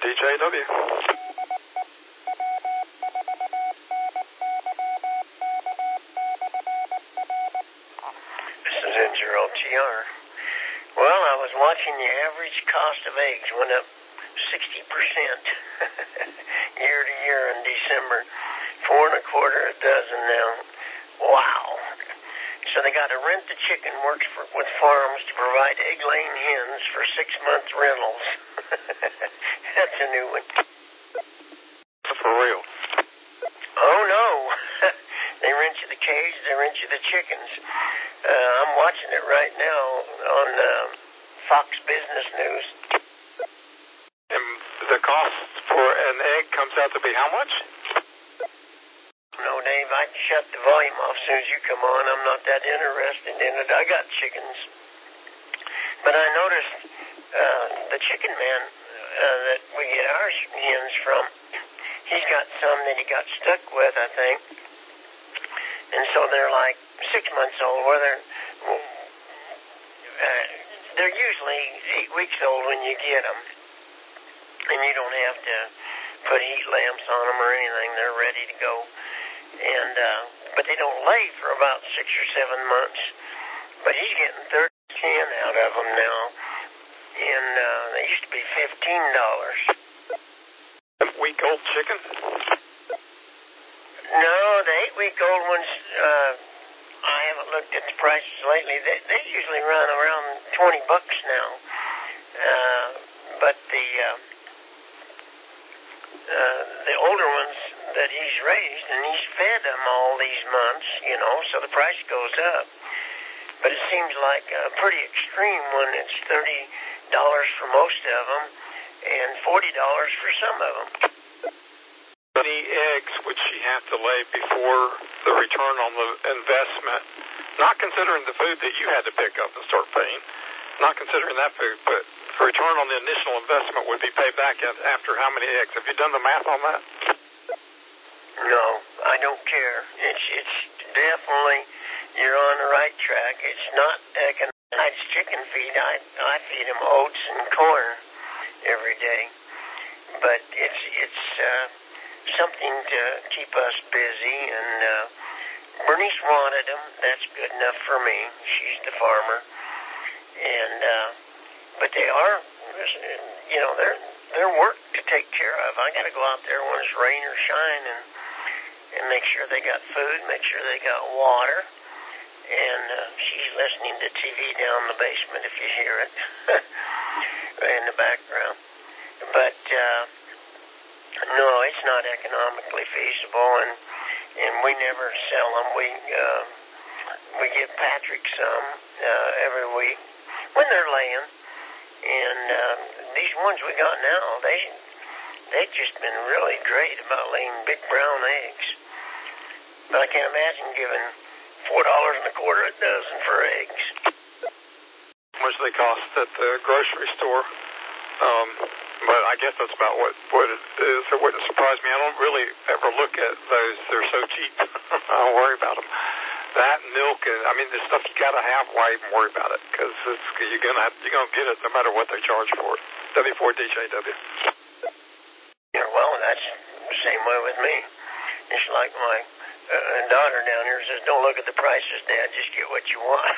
DJW. This is N0TR. Well, I was watching the average cost of eggs went up 60% year to year in December. $4.25 a dozen now. Wow. So they got to rent the chicken, works with farms to provide egg-laying hens for 6-month rentals. That's a new one. For real? Oh, no. They rent you the cage, they rent you the chickens. I'm watching it right now on Fox Business News. And the cost for an egg comes out to be how much? No, Dave, I'd shut the volume off as soon as you come on. I'm not that interested in it. I got chickens. But I noticed the chicken man that we get our hens from, he's got some that he got stuck with, I think. And so they're like 6 months old, where they're usually 8 weeks old when you get them. And you don't have to put heat lamps on them or anything. They're ready to go. And but they don't lay for about 6 or 7 months. But he's getting 30 out of them now. And they used to be $15. Week-old chicken? No, the 8-week-old ones, I haven't looked at the prices lately. They usually run around $20 now. But the older ones that he's raised, and he's fed them all these months, you know, so the price goes up. But it seems like pretty extreme when it's $30 for most of them and $40 for some of them. How many eggs would she have to lay before the return on the investment, not considering the food that you had to pick up and start paying, not considering that food, but the return on the initial investment would be paid back after how many eggs? Have you done the math on that? No, I don't care. It's definitely, you're on the right track. It's not economic chicken feed. I feed them oats and corn every day. But it's something to keep us busy, and Bernice wanted them. That's good enough for me. She's the farmer. And but they are, you know, they're work to take care of. I got to go out there when it's rain or shine and make sure they got food, make sure they got water. And she's listening to TV down in the basement, if you hear it, in the background. But no, it's not economically feasible, and we never sell them. We give Patrick some every week when they're laying. And these ones we got now, they've just been really great about laying big brown eggs. But I can't imagine giving $4.25 a dozen for eggs. How much they cost at the grocery store? But I guess that's about what it is. It wouldn't surprise me. I don't really ever look at those. They're so cheap. I don't worry about them. That milk, and I mean, the stuff you gotta have. Why even worry about it? Because you're gonna get it no matter what they charge for it. W4DJW. Yeah, well, that's the same way with me. It's like my daughter down here says, "Don't look at the prices, Dad. Just get what you want."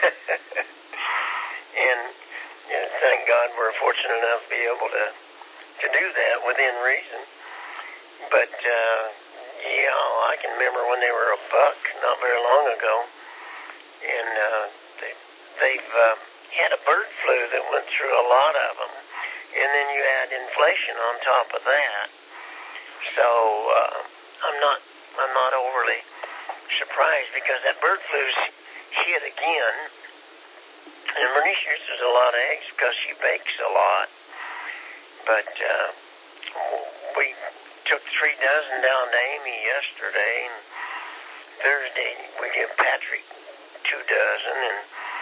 And thank God we're fortunate enough to be able to do that within reason. But yeah, I can remember when they were $1 not very long ago, and they've had a bird flu that went through a lot of them, and then you add inflation on top of that. So I'm not overly surprised, because that bird flu's hit again. And Bernice uses a lot of eggs because she bakes a lot. But we took 3 dozen down to Amy yesterday, and Thursday we give Patrick 2 dozen, and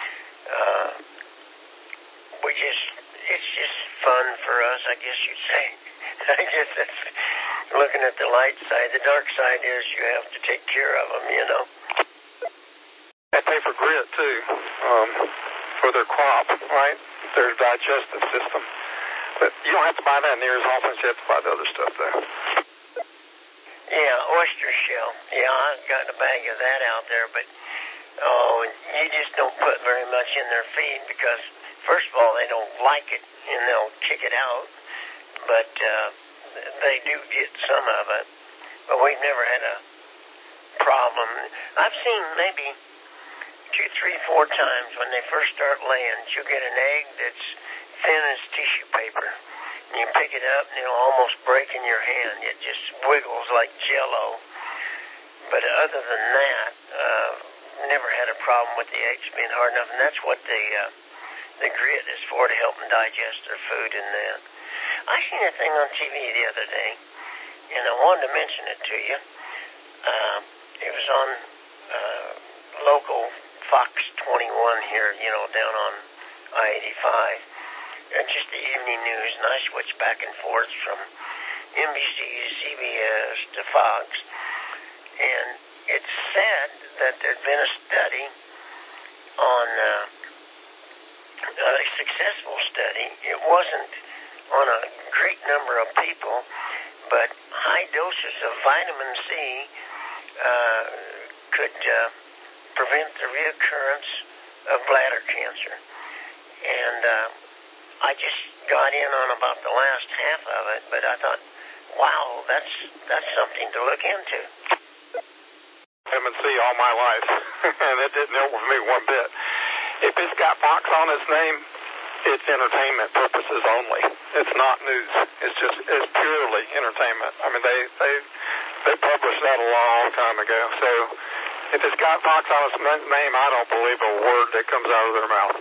it's just fun for us, I guess you'd say. I guess that's looking at the light side. The dark side is you have to take care of them, you know. They pay for grit too, for their crop, right? Their digestive system. But you don't have to buy that near as often as you have to buy the other stuff, though. Yeah, oyster shell. Yeah, I've got a bag of that out there, but you just don't put very much in their feed because, first of all, they don't like it and they'll kick it out, but they do get some of it. But we've never had a problem. I've seen maybe 2, 3, 4 times when they first start laying, you'll get an egg that's thin as tissue paper. And you pick it up and it'll almost break in your hand. It just wiggles like Jell-O. But other than that, never had a problem with the eggs being hard enough. And that's what the grit is for, to help them digest their food and that. I seen a thing on TV the other day, and I wanted to mention it to you. It was on local Fox 21 here, down on I-85. Just the evening news, and I switched back and forth from NBC to CBS to Fox. And it said that there'd been a study on a successful study. It wasn't on a great number of people, but high doses of vitamin C could prevent the reoccurrence of bladder cancer. And I just got in on about the last half of it, but I thought, wow, that's something to look into. Vitamin C all my life, and it didn't help with me one bit. If it's got Fox on its name, it's entertainment purposes only. It's not news. It's purely entertainment. I mean, they published that a long time ago. So if it's got Fox on its name, I don't believe a word that comes out of their mouth.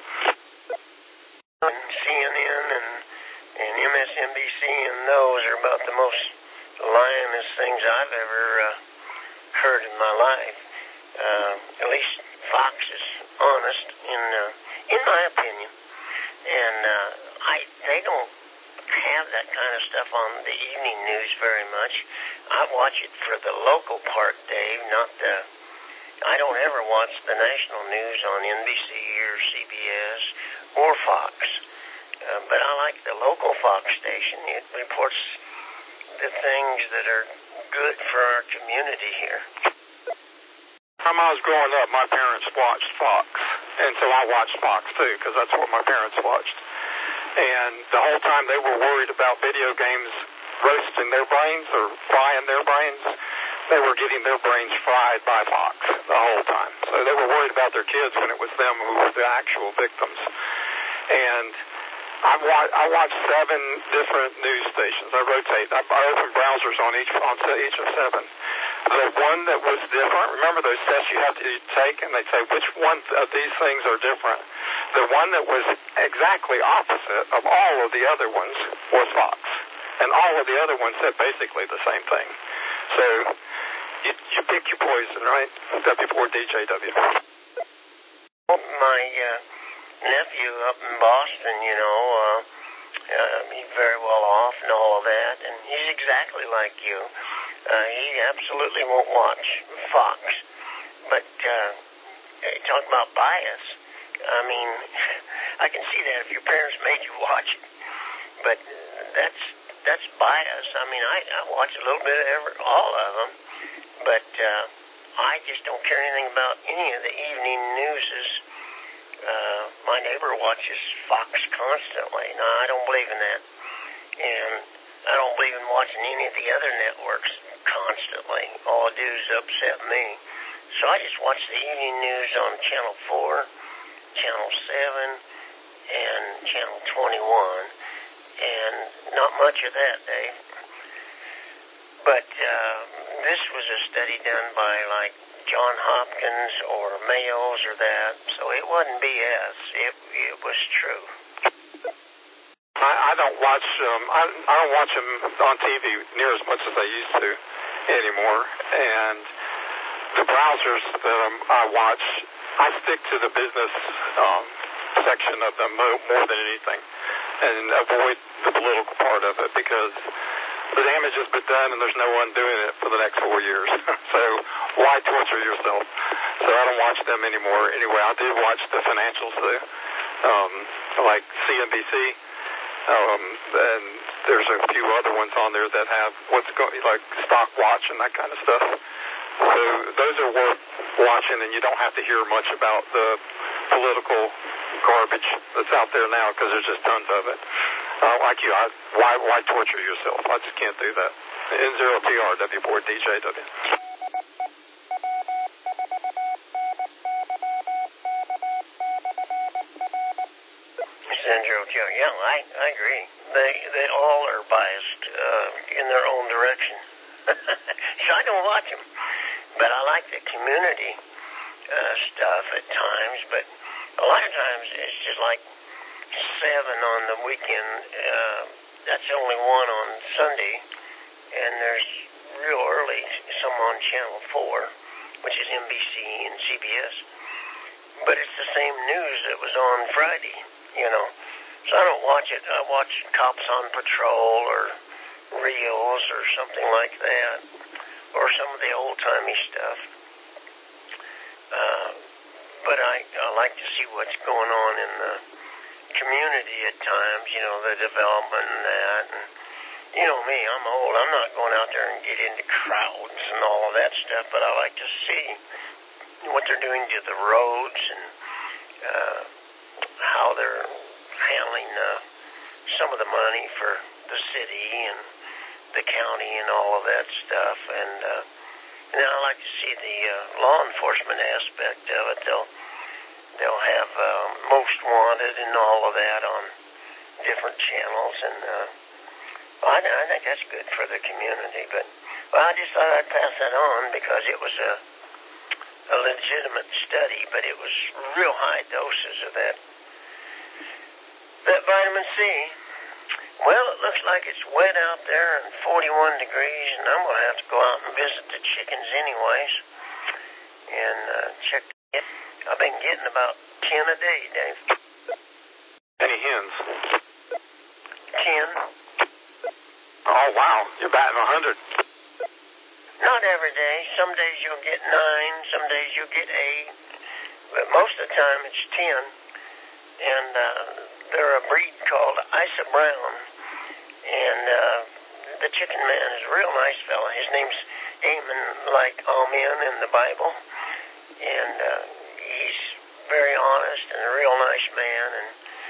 CNN and MSNBC and those are about the most lioness things I've ever heard in my life. At least Fox is honest, in my opinion. And they don't have that kind of stuff on the evening news very much. I watch it for the local part, Dave, I don't ever watch the national news on NBC or CBS or Fox. But I like the local Fox station. It reports the things that are good for our community here. When I was growing up, my parents watched Fox, and so I watched Fox too, because that's what my parents watched. And the whole time they were worried about video games roasting their brains or frying their brains. They were getting their brains fried by Fox the whole time. So they were worried about their kids when it was them who were the actual victims. And I watch 7 different news stations. I rotate. I open browsers on each of 7. The one that was different, remember those tests you have to take, and they say which one of these things are different. The one that was exactly opposite of all of the other ones was Fox. And all of the other ones said basically the same thing. So you pick your poison, right? W4DJW. My nephew up in Boston, he's very well off and all of that, and he's exactly like you. He absolutely won't watch Fox. But talk about bias. I mean, I can see that if your parents made you watch it. But that's bias. I mean, I watch a little bit of all of them, but I just don't care anything about any of the evening newses. My neighbor watches Fox constantly. No, I don't believe in that. And I don't believe in watching any of the other networks constantly. All it do is upset me. So I just watch the evening news on Channel 4, Channel 7, and Channel 21. And not much of that, Dave. But this was a study done by, like, John Hopkins or Mayo's or that, so it wasn't BS. It was true. I don't watch I don't watch them on TV near as much as I used to anymore. And the browsers that I watch, I stick to the business section of them more than anything, and avoid the political part of it because the damage has been done and there's no one doing it for the next 4 years. So why torture yourself? So I don't watch them anymore. Anyway, I did watch the financials though, like CNBC. And there's a few other ones on there that have what's going like Stock Watch and that kind of stuff. So those are worth watching, and you don't have to hear much about the political garbage that's out there now because there's just tons of it. Like you, why torture yourself? I just can't do that. N0TR, W4 DJW. N0TR, yeah, I agree. They all are biased in their own direction. So I don't watch them. But I like the community stuff at times, but a lot of times it's just like 7 on the weekend. That's the only one on Sunday, and there's real early some on Channel 4, which is NBC and CBS. But it's the same news that was on Friday, you know. So I don't watch it. I watch Cops on Patrol or Reels or something like that, or some of the old-timey stuff. But I like to see what's going on in the community at times, you know, the development and that. And, you know me, I'm old. I'm not going out there and get into crowds and all of that stuff, but I like to see what they're doing to the roads and how they're handling some of the money for the city and the county and all of that stuff. And then I like to see the law enforcement aspect of it. They'll have Most Wanted and all of that on different channels, and I think that's good for the community. But I just thought I'd pass that on because it was a legitimate study, but it was real high doses of that vitamin C. Well, it looks like it's wet out there and 41 degrees, and I'm going to have to go out and visit the chickens anyways and check it. I've been getting about 10 a day, Dave. Any hens? 10. Oh, wow. You're batting 100. Not every day. Some days you'll get 9, some days you'll get 8, but most of the time it's 10. And they're a breed called Isa Brown, and the chicken man is a real nice fella. His name's Amen, like Amen in the Bible, and he's very honest and a real nice man, and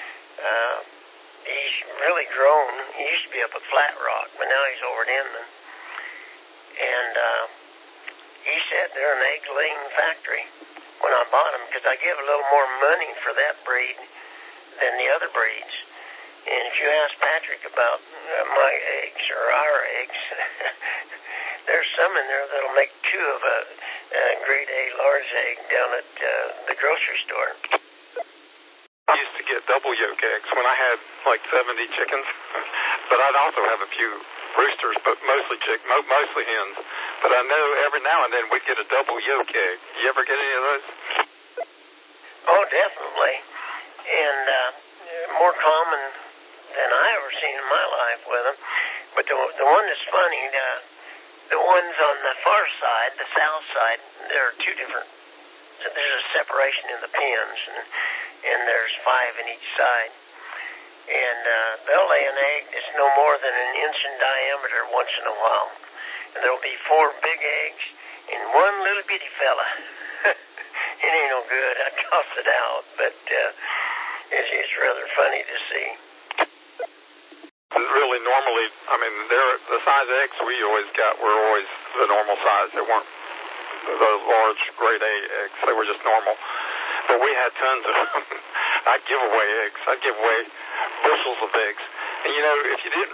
he's really grown. He used to be up at Flat Rock, but now he's over at Inman. And he said they're an egg-laying factory when I bought them, because I give a little more money for that breed than the other breeds. And if you ask Patrick about my eggs or our eggs, there's some in there that'll make 2 of a grade A large egg down at the grocery store. I used to get double yolk eggs when I had like 70 chickens, but I'd also have a few roosters, but mostly hens. But I know every now and then we'd get a double yolk egg. You ever get any of those? Oh, definitely. And more common than I ever seen in my life with them. But the one that's funny, the ones on the far side, the south side, there are 2 different. There's a separation in the pens, and there's 5 in each side. And they'll lay an egg that's no more than an inch in diameter once in a while. And there'll be 4 big eggs and 1 little bitty fella. It ain't no good. I toss it out, but it's rather funny to see. Really, normally, I mean, the size of eggs we always got were always the normal size. They weren't the large grade A eggs. They were just normal. But we had tons of them. I'd give away eggs. I'd give away bushels of eggs. And, you know, if you did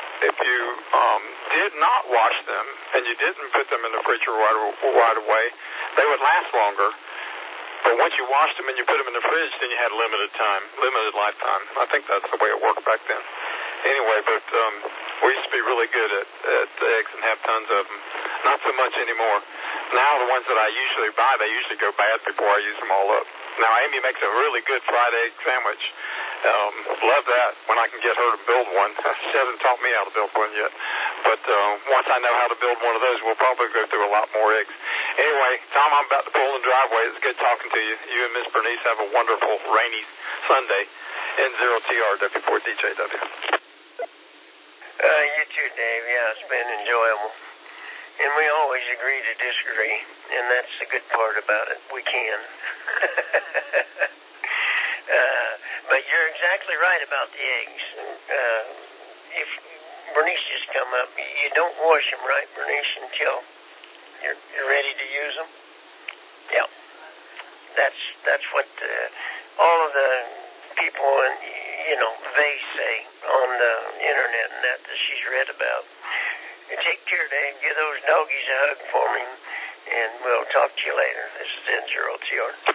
not wash them and you didn't put them in the fridge right away, they would last longer. But once you washed them and you put them in the fridge, then you had limited lifetime. I think that's the way it worked back then. Anyway, but we used to be really good at eggs and have tons of them. Not so much anymore. Now the ones that I usually buy, they usually go bad before I use them all up. Now Amy makes a really good fried egg sandwich. Love that when I can get her to build one. She hasn't taught me how to build one yet. But once I know how to build one of those, we'll probably go through a lot more eggs. Anyway, Tom, I'm about to pull in the driveway. It's good talking to you. You and Miss Bernice have a wonderful rainy Sunday. N0TRW4DJW. You too, Dave. Yeah, it's been enjoyable. And we always agree to disagree, and that's the good part about it. We can. But you're exactly right about the eggs. If Bernice just come up, you don't wash them, right, Bernice, until you're ready to use them? Yeah. That's what all of the people, and they say on the internet and that she's read about. And take care, Dave. Give those doggies a hug for me, and we'll talk to you later. This is N0TR.